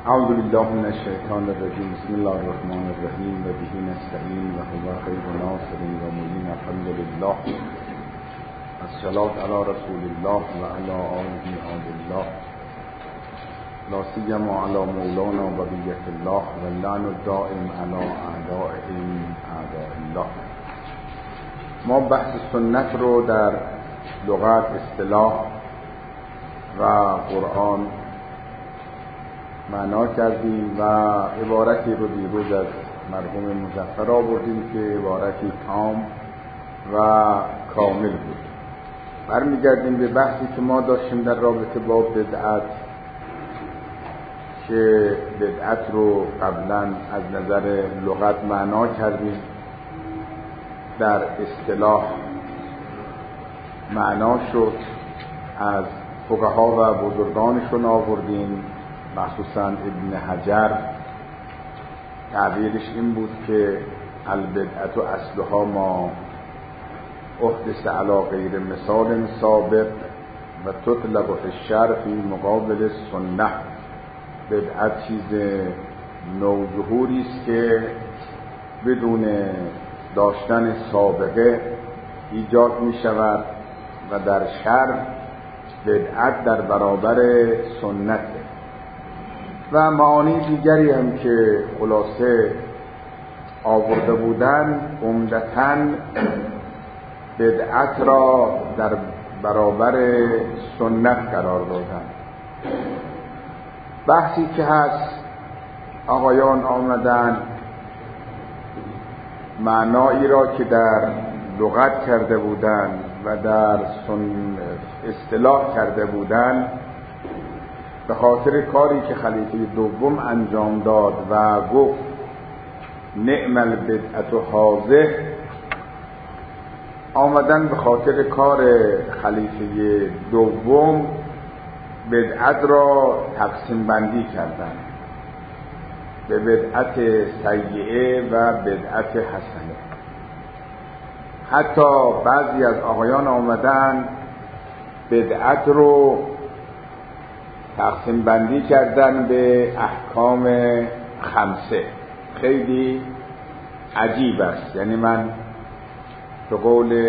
اعوذ بالله من الشیطان الرجیم. بسم الله الرحمن الرحیم و به نستعین و هو خیر ناصر و معین. الحمد لله. الصلاة علی رسول الله و علی آله آل الله، لا سیما علی مولانا و بقیة الله و اللعن الدائم علی اعدائهم اعداء الله. ما بحث سنت رو در لغت، اصطلاح و قرآن معنا کردیم و عبارتی رو دیروز از مرحوم مظفر آوردیم که عبارتی تام و کامل بود. برمیگردیم به بحثی که ما داشتیم در رابطه با بدعت، که بدعت رو قبلا از نظر لغت معنا کردیم، در اصطلاح معنا شد، از فقها و بزرگانشون آوردیم، مخصوصا ابن حجر تعبیرش این بود که البدعت و اصلها ما احدث علی غیر مثال سابق و تطلب فی الشرع فی مقابل سنت. بدعت چیز نوظهوری است که بدون داشتن سابقه ایجاد می شود و در شرع بدعت در برابر سنته. و معانی دیگری هم که خلاصه آورده بودن، عمدتاً بدعت را در برابر سنت قرار دادن. بحثی که هست، آقایان آمدن معنایی را که در لغت کرده بودن و در اصطلاح کرده بودن، به خاطر کاری که خلیفه دوم انجام داد و گفت نعم البدعة هذه، آمدن به خاطر کار خلیفه دوم بدعت را تقسیم بندی کردن به بدعت سیئه و بدعت حسنه. حتی بعضی از آقایان آمدن بدعت رو تقسیم بندی کردن به احکام خمسه. خیلی عجیب است. یعنی من به قول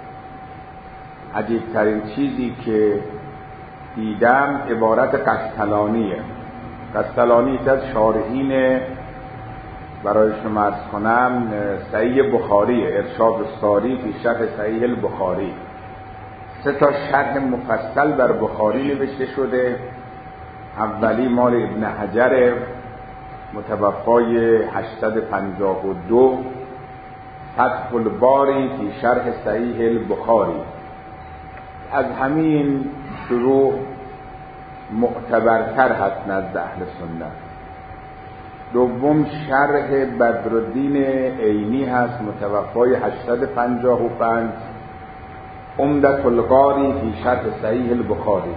عجیب ترین چیزی که دیدم عبارت قسطلانیه. قسطلانی که از شارحین، برای شما عرض کنم، صحیح بخاری، ارشاد الساری فی شرح صحیح البخاری، 3 شرح مفصل بر بخاری نوشته شده. اولی مال ابن حجر متوفای 852، فتح الباری فی شرح صحیح البخاری. از همین شروع معتبرتر هست نزد اهل سنت. دوم شرح بدرالدین عینی هست، متوفای 855، عمدة القاری فی شرح صحیح البخاری.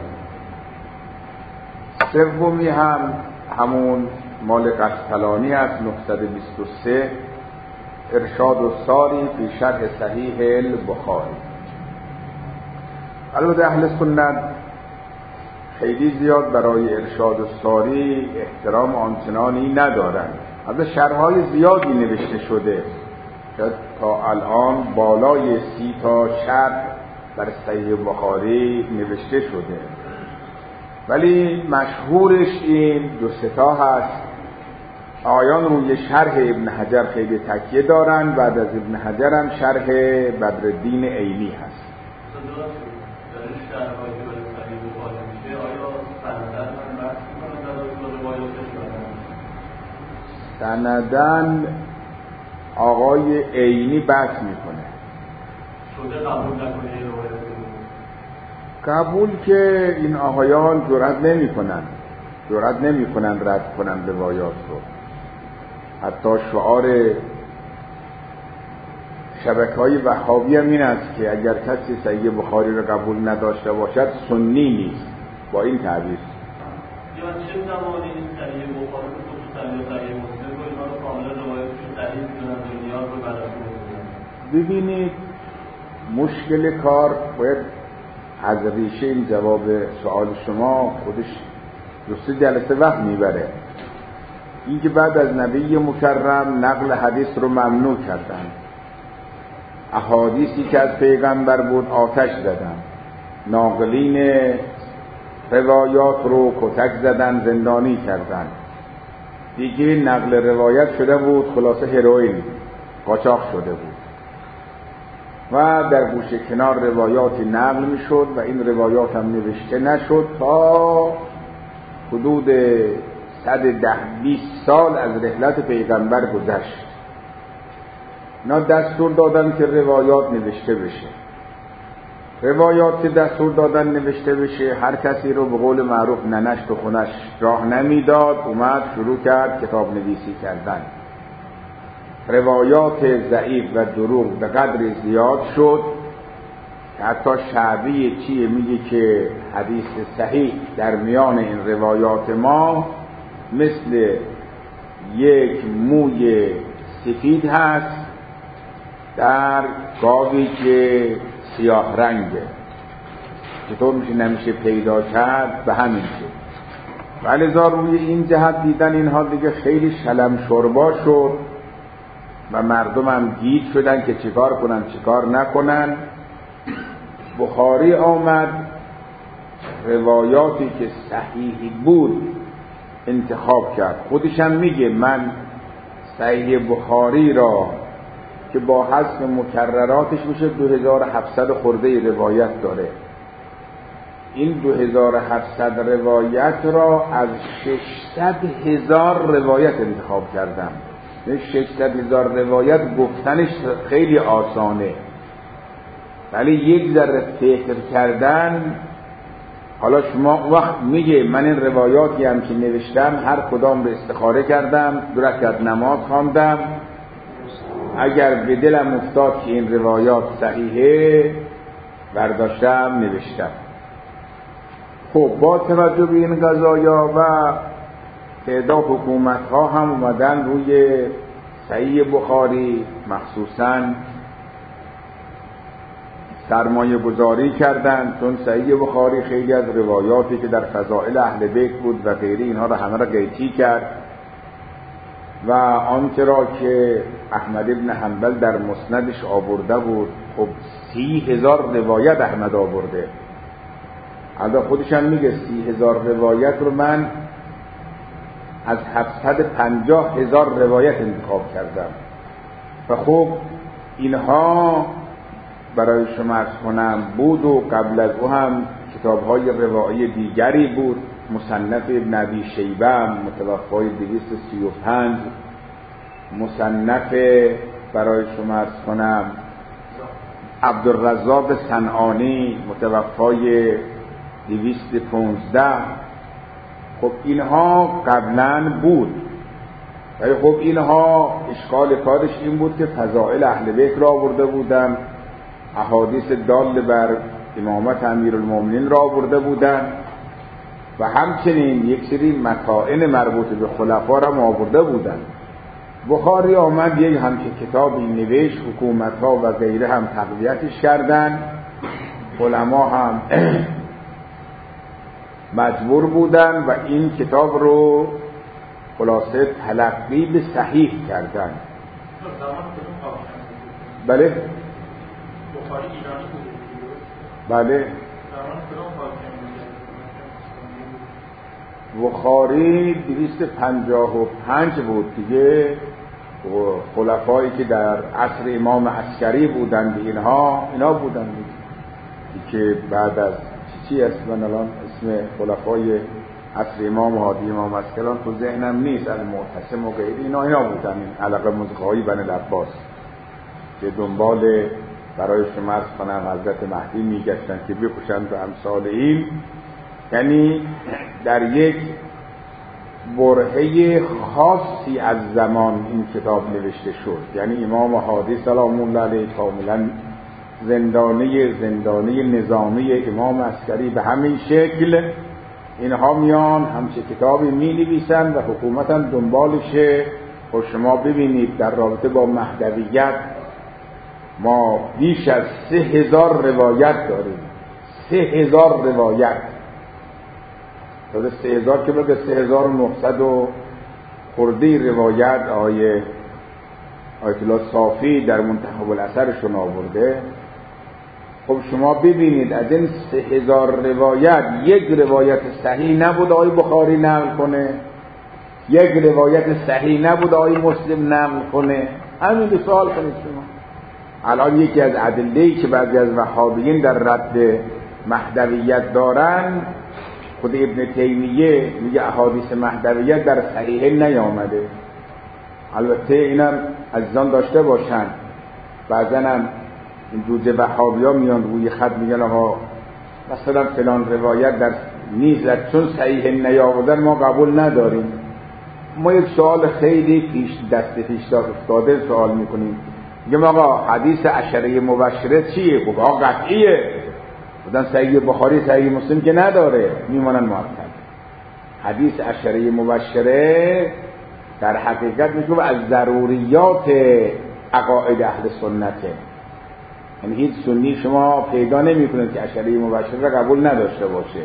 سومی هم همون مال قسطلانی است، 923، ارشاد الساری فی شرح صحیح البخاری. البته اهل سنت خیلی زیاد برای ارشاد الساری احترام آنچنانی ندارند. از شرح‌های زیادی نوشته شده، شاید تا الان بالای 30 شرح بر صحیح بخاری نوشته شده، ولی مشهورش این 2 هست. آیان روی شرح ابن حجر خیلی تکیه دارن. بعد از ابن حجر هم شرح بدرالدین عینی هست. سندن آقای عینی بحث میکنه. قبول که این آقایان جرأت نمیکنن رد کنن روایات رو. حتی شعار شبکه‌های وهابی هم این است که اگر کسی صحیح بخاری رو قبول نداشته باشد سنی نیست. با این تعبیر یا چه زمانی این صحیح بخاری رو خصوصا یا صحیح مسلم رو اینا رو کاملا روایتشون صحیح می‌دونن و نیاز رو براشون می‌دونن. ببینید مشکل کار باید از ریشه این جواب سوال شما خودش 2-3 جلسه وقت میبره. این که بعد از نبی مکرم نقل حدیث رو ممنوع کردن، احادیثی که از پیغمبر بود آتش زدن، ناقلین روایات رو کتک زدن، زندانی کردن. دیگه نقل روایت شده بود خلاصه هروئین قاچاق شده بود و در گوشه کنار روایاتی نقل می شد و این روایات هم نوشته نشد تا حدود 110-20 سال از رحلت پیغمبر گذشت. اینا دستور دادن که روایات نوشته بشه. روایات که دستور دادن نوشته بشه، هر کسی رو به قول معروف ننش تو خونش راه نمیداد، اومد شروع کرد کتاب نویسی کردن. روایات ضعیف و دروغ به قدر زیاد شد که حتی شعبی چیه میگه که حدیث صحیح در میان این روایات ما مثل یک موی سفید هست در گاوی که سیاه رنگه. چطور میشه نمیشه پیدا کرد؟ به همین شد. ولذا روی این جهت دیدن اینها دیگه خیلی شلم شوربا شد و مردم هم گیج شدن که چیکار کنن چیکار نکنن. بخاری آمد روایاتی که صحیحی بود انتخاب کرد. خودش هم میگه من صحیح بخاری را که با حذف مکرراتش میشه 2700 خورده روایت داره، این 2700 روایت را از 600,000 روایت انتخاب کردم. 600,000 روایت گفتنش خیلی آسانه، ولی یک ذره فکر کردن. حالا شما وقت میگه من این روایاتی هم که نوشتم هر کدام رو استخاره کردم، 2 رکعت نماز خواندم، اگر به دلم افتاد که این روایات صحیحه برداشتم نوشتم. خب با توجه به این قضایا و تعداد حکومت ها هم اومدن روی صحیح بخاری مخصوصاً سرمایه گذاری کردن، چون صحیح بخاری خیلی از روایاتی که در فضائل اهل بیت بود و غیره اینها را همه را قیچی کرد و آنچه را که احمد ابن حنبل در مسندش آورده بود، خب 30,000 روایت احمد آورده. البته خودش هم میگه 30,000 روایت رو من از 750,000 روایت انتخاب کردم. و خب اینها برای شما عرض کنم بود و قبل از او هم کتاب‌های روایی دیگری بود. مصنف ابن ابی شیبه متوفای 235، مصنف برای شما عرض کنم عبدالرزاق صنعانی متوفای 215. خب اینها قبلا بود، ولی خب اینها اشکال کارش این بود که فضائل اهل بیت را آورده بودن، احادیث دال بر امامت امیرالمومنین را آورده بودن و همچنین یک سری متائن مربوط به خلفا را آورده بودن. بخاری آمد یک همچین کتابی نوشت، حکومت ها و غیره هم تقویتش کردن، علما هم مجبور بودن و این کتاب رو خلاصه تلقی به صحیح کردن. بله بخاری ایرانی بود. بله بخاری 255 بود دیگه. خلفایی که در عصر امام عسکری بودند اینا بودند که بعد از چی اسم الان اسم خلفای عصر امام هادی امام عسکران تو ذهنم نیست، المعتصم و غیره اینا بودن، این علقه مزخایی بن العباس که دنبال برای شما عرض کنم حضرت مهدی میگشتن که بکشند و امثال این. یعنی در یک برهه خاصی از زمان این کتاب نوشته شد. یعنی امام هادی سلام الله علیه کاملا زندانی نظامی امام عسکری به همین شکل اینها میان همچه کتابی می نویسن و حکومت هم دنبالشه. و شما ببینید در رابطه با مهدویت ما بیش از 3,000 روایت داریم. 3,000 روایت. 3,000 که بگه 3,900 و خورده روایت آیت الله صافی در منتخب الاثرشون آورده. خب شما ببینید از این 3000 روایت یک روایت صحیح نبود آقای بخاری نقل کنه، یک روایت صحیح نبود آقای مسلم نقل کنه. همین سوال کنید شما. الان یکی از ادله‌ای که بعضی از وهابیین در رد مهدویت دارن، خود ابن تیمیه میگه احادیث مهدویت در صحیحین نیامده. البته اینم عزیزان داشته باشن، بعضا هم این جوجه وهابی‌ها میان روی خط میگن آقا مثلا فلان روایت در نیست چون صحیح نیاوردن ما قبول نداریم. ما یک سوال خیلی پیش افتاده سوال میکنیم، میگم آقا حدیث عشره مبشره چیه؟ خب آقا قطعیه، بودن صحیح بخاری صحیح مسلم که نداره، میمانن معطل. حدیث عشره مبشره در حقیقت میگم از ضروریات عقاید اهل سنته. یعنی هیچ سنی شما پیدا نمی‌کنید که عشره مبشره را قبول نداشته باشه.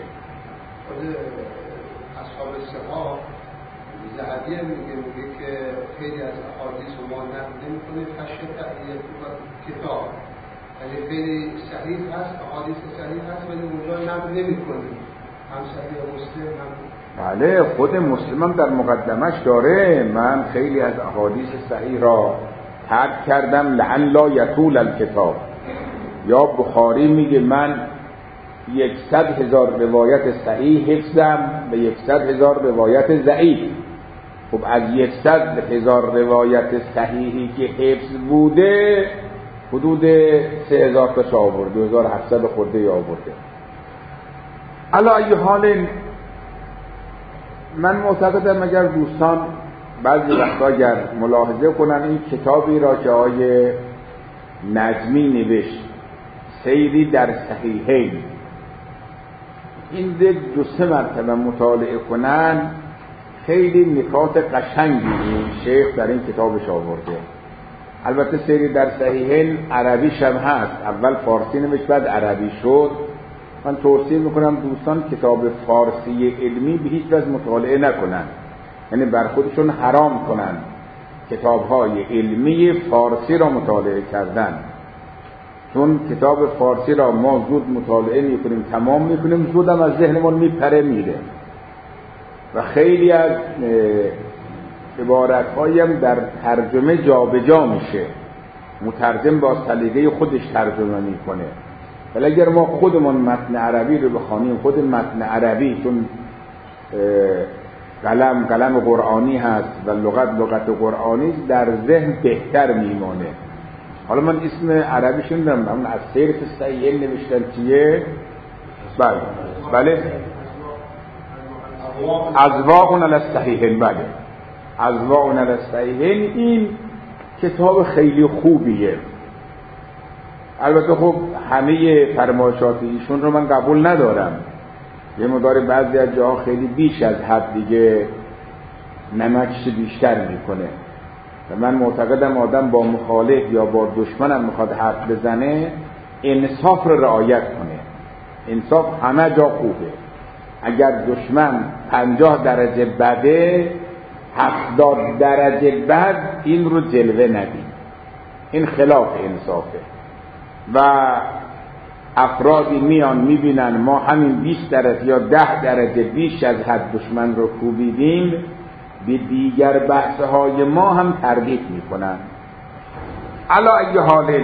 اصحاب الصحاح ذهبی میگه که خیلی از احادیث ما نقل نمی‌کنیم خشیت تأویل کتاب، یعنی خیلی صحیح هست، احادیث صحیح هست ولی اونجا نقل نمی‌کنیم، هم صحیح مسلم هم. بله خود مسلم هم در مقدمش داره من خیلی از احادیث صحیح را ترک کردم لعن لا یطول الکتاب. یا بخاری میگه من 100,000 روایت صحیح حفظم و 100,000 روایت ضعیف. خب از 100,000 روایت صحیحی که حفظ بوده حدود 3,000 تا آورده، 2,700 خورده آورده. علی ای حال من معتقدم اگر دوستان بعضی وقتا اگر ملاحظه کنن این کتابی را که آقای نجمی نوشت سیری در صحیحین، این 2-3 مرتبه مطالعه کنن خیلی نکات قشنگی این شیخ در این کتابش آورده. البته سیری در صحیحین عربیش هم هست، اول فارسی نوشت بعد عربی شد. من توصیه میکنم دوستان کتاب فارسی علمی به هیچ وجه مطالعه نکنن، یعنی بر خودشون حرام کنن کتاب‌های علمی فارسی را مطالعه کردن، چون کتاب فارسی را ما زود مطالعه میکنیم تمام میکنیم، زودم از ذهنمون میپره میره و خیلی از عبارت‌هایی هم در ترجمه جابجا میشه، مترجم با سلیقه خودش ترجمه میکنه. ولی اگر ما خودمون متن عربی رو بخوانیم، خود متن عربی چون قلم قرآنی هست و لغت قرآنی در ذهن بهتر میمونه. حالا من اسم عربیش نمیدونم، اما از سیر صحیحین نوشتن چیه؟ بله ازواء علی الصحیحین. بله ازواء علی الصحیحین این کتاب خیلی خوبیه. البته خب همه فرمایشات ایشون رو من قبول ندارم، یه مقدار بعضی از جاها خیلی بیش از حد دیگه نمکش بیشتر میکنه و من معتقدم آدم با مخالف یا با دشمنم میخواد حرف بزنه انصاف رو رعایت کنه. انصاف همه جا خوبه. اگر دشمن 50 درجه بده 70 درجه بد این رو جلوه ندید، این خلاف انصافه. و افرادی میان میبینن ما همین 20 درجه یا 10 درجه بیش از حد دشمن رو کوبیدیم، به دیگر بحثهای ما هم ترغیب میکنن. علی ای حال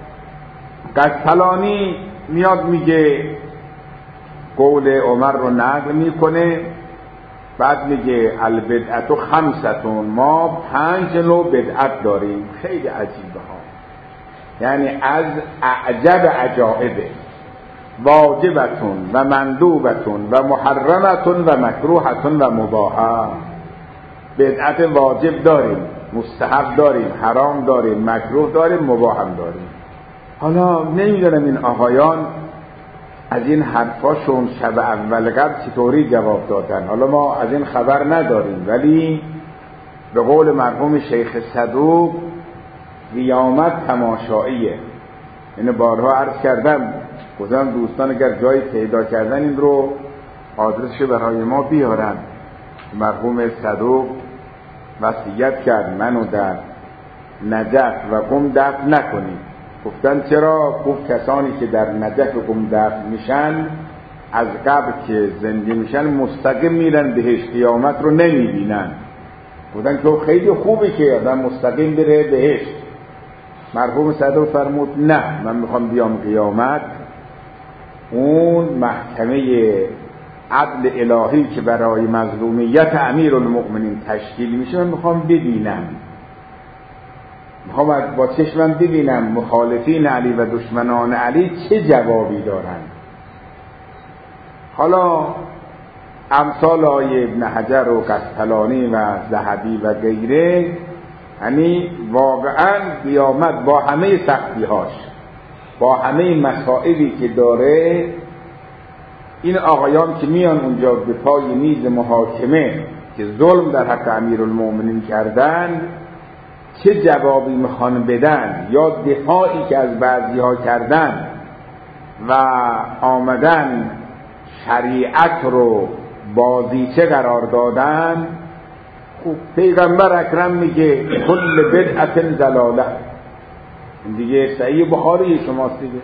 قسطلانی میاد میگه قول عمر رو نقل میکنه، بعد میگه البدعت 5، ما 5 نوع بدعت داریم. خیلی عجیبه ها، یعنی از اعجب عجائبه، واجبتون و مندوبتون و محرمتون و مکروهتون و مباحه. بدعت واجب داریم، مستحب داریم، حرام داریم، مکروه داریم، مباح هم داریم. حالا نمیدونم این آقایان از این حرفاشون شب اول قبل چطوری جواب دادن، حالا ما از این خبر نداریم، ولی به قول مرحوم شیخ صدوق قیامت تماشاییه. اینو بارها عرض کردم، گفتم دوستان اگر جایی پیدا کردن این رو آدرسش برای ما بیارن. مرحوم صدوق وصیت کرد منو در نجف و قم دفن نکنید. گفتن چرا؟ گفت کسانی که در نجف و قم دفن میشن از قبل که زنده میشن مستقیم میرن بهشت، قیامت رو نمیبینن. گفتن که خیلی خوبه که آدم مستقیم بره بهشت. مرحوم صدر فرمود نه، من میخوام بیام قیامت اون محکمه عدل الهی که برای مظلومیت امیرالمؤمنین تشکیل میشه من میخوام ببینم، میخوام با چشمم ببینم مخالفین علی و دشمنان علی چه جوابی دارن. حالا امثال آیه ابن حجر و قسطلانی و ذهبی و غیره، یعنی واقعا قیامت با همه سختی‌هاش، با همه مسائلی که داره، این آقایان که میان اونجا به پای میز محاکمه که ظلم در حق امیرالمؤمنین کردن چه جوابی میخوان بدن، یا دفاعی که از بعضی‌ها کردن و آمدن شریعت رو بازیچه قرار دادن. خب پیغمبر اکرم میگه کل بدعت ضلاله، دیگه صحیح بخاری شماست دیگه.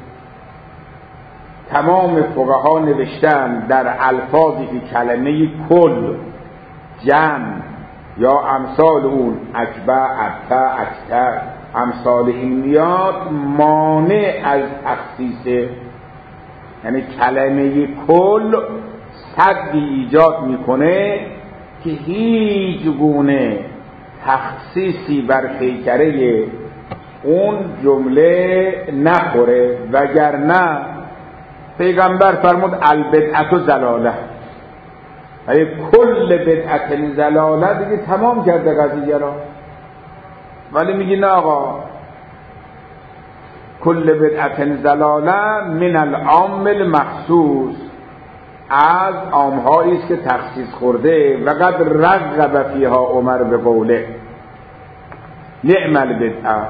تمام فقها نوشتن در الفاظی که کلمه کل، جمع یا امثال اون، اکبر، ابتر، اکتر، امثال این میاد، مانع از تخصیصه. یعنی کلمه کل سدی ایجاد میکنه که هیچ گونه تخصیصی بر پیکره اون جمله نخوره، وگرنه پیغمبر فرمود البدعت ضلاله، اگه کل بدعت ضلاله دیگه تمام کرده قضیه را. ولی میگی نه آقا، کل بدعت ضلاله من العام المخصوص، از عامهایی است که تخصیص خورده. و قد رغب فیها عمر به قوله نعم البدعه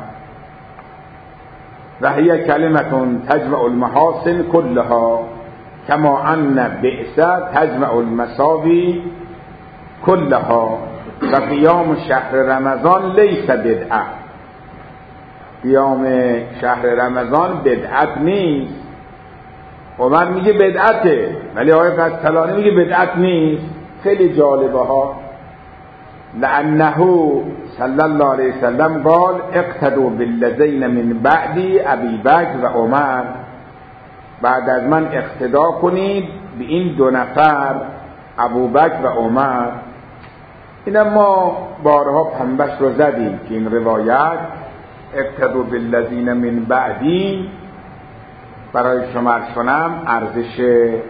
و هی کلمه تجمع المحاسن كلها کما ان بئس تجمع المساوی كلها. و قیام شهر رمضان لیس بدعه، قیام شهر رمضان بدعت نیست. عمر میگه بدعته، ولی آقای قسطلانی میگه بدعت نیست. خیلی جالبه ها. لأنه صلی الله علیه وسلم قال اقتدوا بالذین من بعدی ابی بکر و عمر، بعد از من اقتدا کنید به این دو نفر ابوبکر و عمر. این ما بارها پنبش رو زدیم که این روایت اقتدوا بالذین من بعدی برای شما عرض کنم ارزش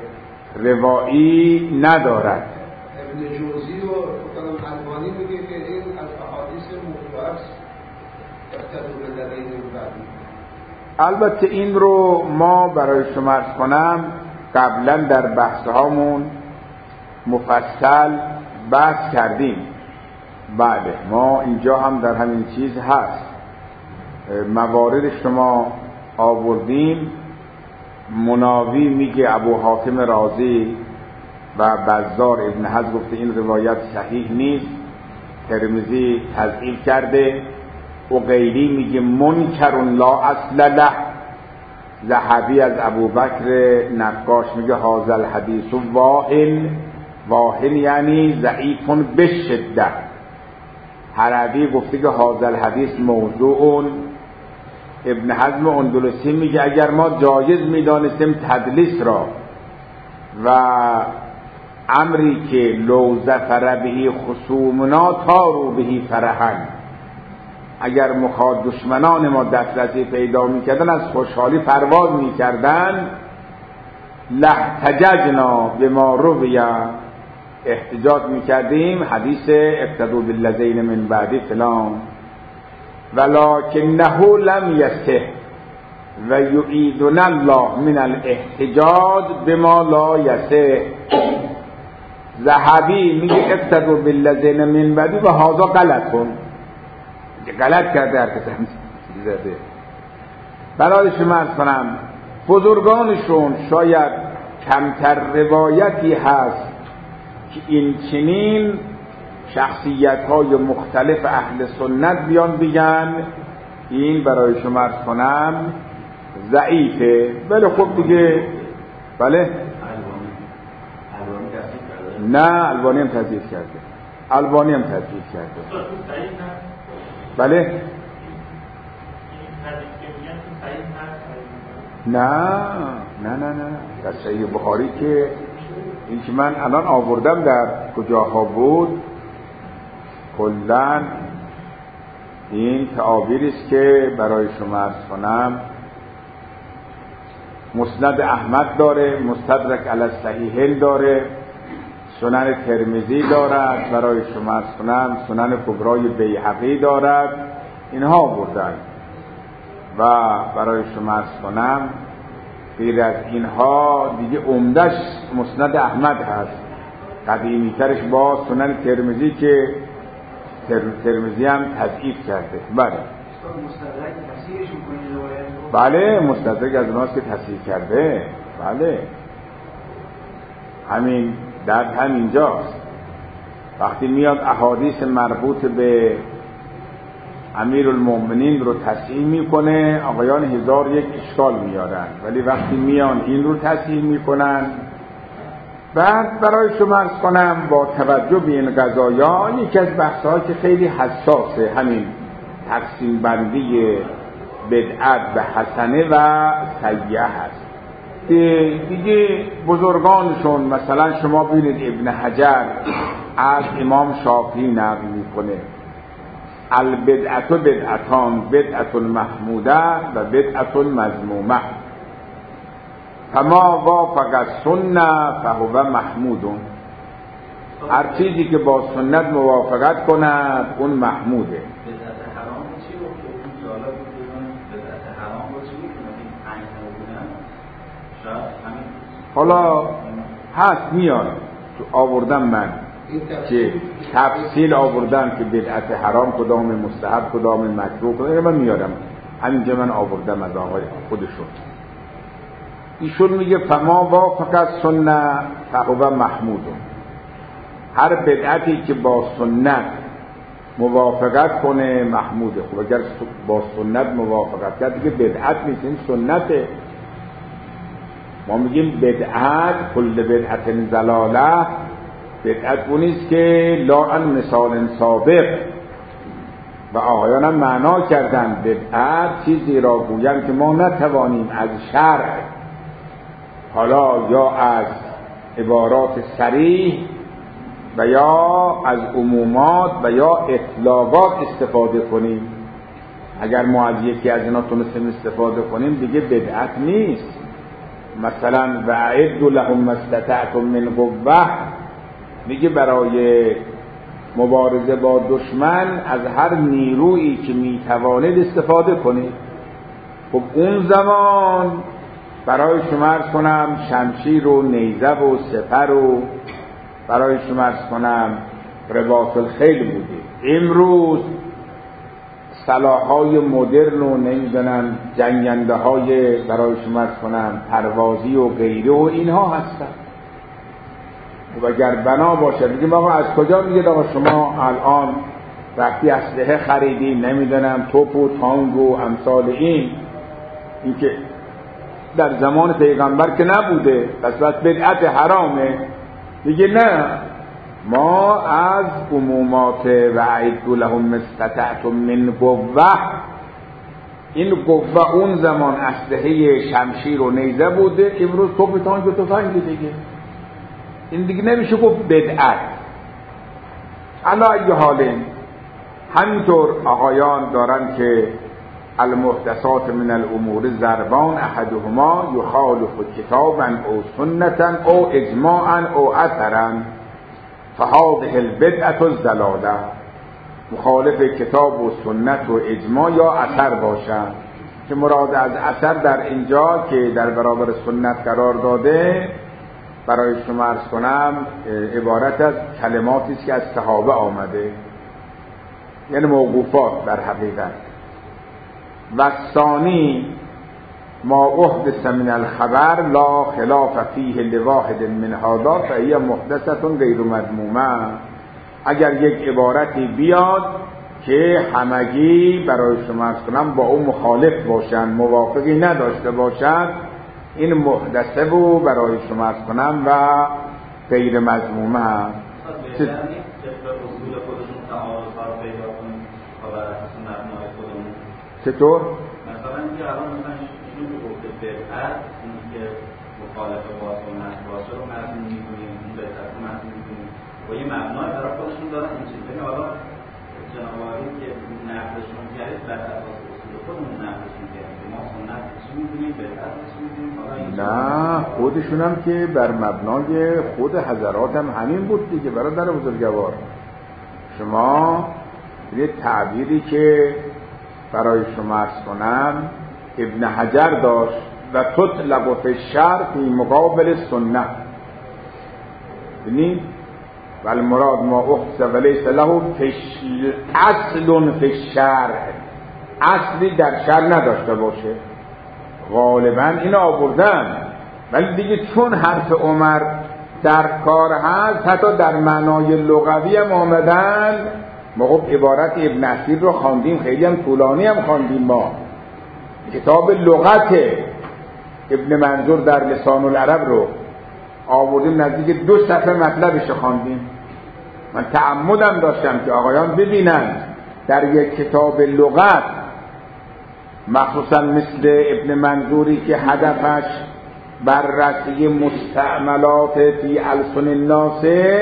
روایی ندارد. ابن جوزی و فقط البانی میگه که این از احادیث موضوع است، اقتدوا بالذین من بعدی. البته این رو ما برای شما عرض کنم قبلا در بحثهامون مفصل بحث کردیم. بله ما اینجا هم در همین چیز هست، موارد شما آوردیم. مناوی میگه ابو حاتم رازی و بزار ابن حزم گفته این روایت صحیح نیست، ترمذی تضعیف کرده. عقیلی میگه منکر لا اصل له. ذهبی از ابوبکر نقاش میگه هذا الحدیث واهن یعنی ضعیف بشده. حربی گفته که هذا الحدیث موضوع. ابن حزم اندلسی میگه اگر ما جایز میدانستیم تدلیس را و امری که لو ظفر به خصومنا تارو به فرحن، اگر دشمنان ما دسترسی پیدا میکردن از خوشحالی پرواز میکردن، لحتججنا به ما رویه، احتجاج میکردیم حدیث اقتدوا بالذین من بعدی فلان. ولکنه لم یصح و یعیدنا الله من الاحتجاج بما لا یصح. ذهبی میگه اقتدوا بالذین من بعدی و هذا غلطون، غلط کرده هر کسی زده. برای شما عرض کنم بزرگانشون شاید کمتر روایتی هست که این چنین شخصیت‌های مختلف اهل سنت بیان بگن این برای شما عرض کنم ضعیفه. ولی خب دیگه بله نه البانی هم تضعیف کرده، البانی هم تضعیف کرده. بله نه در صحیح بخاری که این که من الان آوردم در کجاها بود، کلاً این تعابیری است که برای شما عرض کنم مسند احمد داره، مستدرک علی الصحیحین داره، سنن ترمذی دارد، برای شما عرض کنم سنن کبرای بیهقی دارد، اینها بردن. و برای شما عرض کنم غیر از اینها دیگه عمدش مسند احمد هست، قدیمی ترش با سنن ترمذی که ترمذی هم تضعیف کرده. بله مستدرک از اوناست که تصحیح کرده. بله همین درد همینجاست. وقتی میاد احادیث مربوط به امیرالمومنین رو تصحیح میکنه، آقایان 1001 اشکال میارن، ولی وقتی میان این رو تصحیح میکنن، بعد برای شما عرض کنم با توجه به این قضایا یکی از بحث‌ها که خیلی حساسه همین تقسیم بندی بدعت به حسنه و سیئه هست. دیگه بزرگانشون مثلا شما ببینید ابن حجر از امام شافعی نقل میکنه البدعت بدعتان، بدعت محموده و بدعت مذمومه، فما وافق السنه فهو محمود. هر چیزی که با سنت موافقت کند اون محموده. بدعت حرام چی رو که جالب بود بدعت حرام رو چی میکنه این بودن شاید همین حالا هست میان تو آوردم من که تفصیل آوردم که بدعت حرام کدام مستحب کدام مکروه کدام، من میارم همینجا من آوردم از آقای خودشون. ایشون میگه فما وافق السنه فهو محمود. هر بدعتی که با سنت موافقت کنه محموده. خب اگر با سنت موافقت کرد دیگه بدعت نیست، این سنته. ما میگیم بدعت کل بدعت ضلاله، بدعت اونیست که لا عن مثال سابق. و آقایان هم معنا کردن بدعت چیزی را گویند که ما نتوانیم از شرع، حالا یا از عبارات صریح و یا از عمومات و یا اطلاقات استفاده کنیم. اگر ما از یکی از اینا تونستیم استفاده کنیم دیگه بدعت نیست. مثلا و اعدوا لهم ما استطعتم من قوة، میگه برای مبارزه با دشمن از هر نیرویی که میتوانید استفاده کنید. خب اون زمان برای شما عرض کنم شمشیر و نیزه و سپر و برای شما عرض کنم رباط الخیل بوده. امروز سلاح‌های مدرن و نمیدونم جنگنده های برای شما عرض کنم پروازی و غیره و اینها هستن. و اگر بنا باشه بگیم آقا از کجا میگید آقا شما الان وقتی اسلحه خریدی نمیدونم توپ و تانک و امثال این که در زمان پیغمبر که نبوده پس بدعت حرامه. میگه نه، ما از عمومات و اعدوا لهم ما استطعتم من قوة، این قوه اون زمان اسلحه شمشیر و نیزه بوده، امروز توپ تانک و تفنگ دیگه. این دیگه نمیشه گفت بدعت. علی ای حال همینطور آقایان دارن که المحدثات من الامور ضربان احدهما یخالف کتابا او سنتا او اجماعا او اثرا فهذه البدعة الضلاله. مخالف کتاب و سنت و اجماع یا اثر باشند، که مراد از اثر در اینجا که در برابر سنت قرار داده برای شما عرض کنم عبارت از کلماتی است که از صحابه آمده، یعنی موقوفات در حقیقت. و ثانی ما احدث من الخبر لا خلاف فیه لواحد من هذا فهی محدثة غیر مذمومه. اگر یک عبارتی بیاد که همگی برای شما عرض کنم با اون مخالف باشن، موافقی نداشته باشد، این محدثه بود برای شما عرض کنم و غیر مذمومه هم چطور؟ مثلا اینکه الان مثلا اینو که گفته بدعت، اونی که مخالف با سنت باشه رو مذموم می‌کنیم، اون بدعت رو مذموم می‌کنیم و یه مبنای برای خودشون دارن این چیز. ببین حالا جناب عالی که نقدشون کردید بر اساس اصول خودمون نقدشون کردید، ما سنت چی می‌دونیم، بدعت چی می‌دونیم. نه خودشون هم که بر مبنای خود حضرات هم همین بود دیگه. برادر بزرگوار، شما یه تعبیری که برای شما عرض کنم ابن حجر داشت و تطلب فی الشرع فی مقابل سنت، ببینید والمراد ما اختص ولیس له اصل فی الشرع، اصلی در شرع نداشته باشه. غالبا این آوردن، ولی دیگه چون حرف عمر در کار هست حتی در معنای لغوی هم آمدن. ما خب عبارت ابن اثیر رو خواندیم، خیلی هم طولانی هم خواندیم. ما کتاب لغت ابن منظور در لسان العرب رو آوردیم، نزدیک 2 صفحه مطلبش خواندیم. من تعمدم داشتم که آقایان ببینن در یک کتاب لغت، مخصوصا مثل ابن منظوری که هدفش بررسی مستعملات فی السن الناس،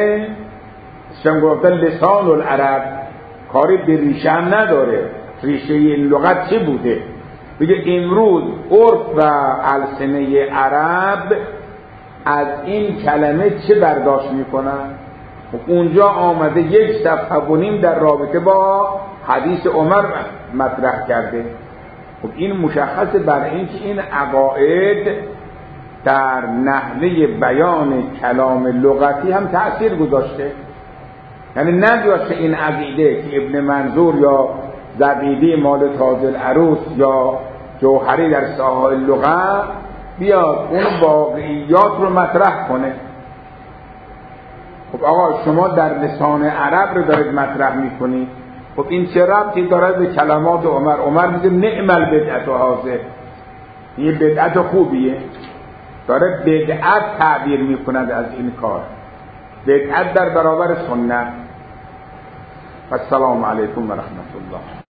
چون گفتن لسان العرب کاری به ریشه هم نداره، ریشه این لغت چه بوده؟ بگه امروز عرف و السنه عرب از این کلمه چه برداشت میکنن؟ اونجا آمده 1 صفحه و نیم در رابطه با حدیث عمر مطرح کرده. خب این مشخص بر این که این عقاید در نحوه بیان کلام لغتی هم تأثیر گذاشته. یعنی نداشته این عقیده که ابن منظور یا زبیدی مال تاج العروس یا جوهری در ساحه لغت بیاد اون واقعیات رو مطرح کنه. خب آقا شما در لسان عرب رو دارید مطرح میکنید، خب این چه ربطی داره به کلمات عمر؟ عمر میگه نعم البدعت هذه، این بدعت خوبیه، داره بدعت تعبیر میکند از این کار، بدعت در برابر سنت. السلام علیکم و رحمت الله.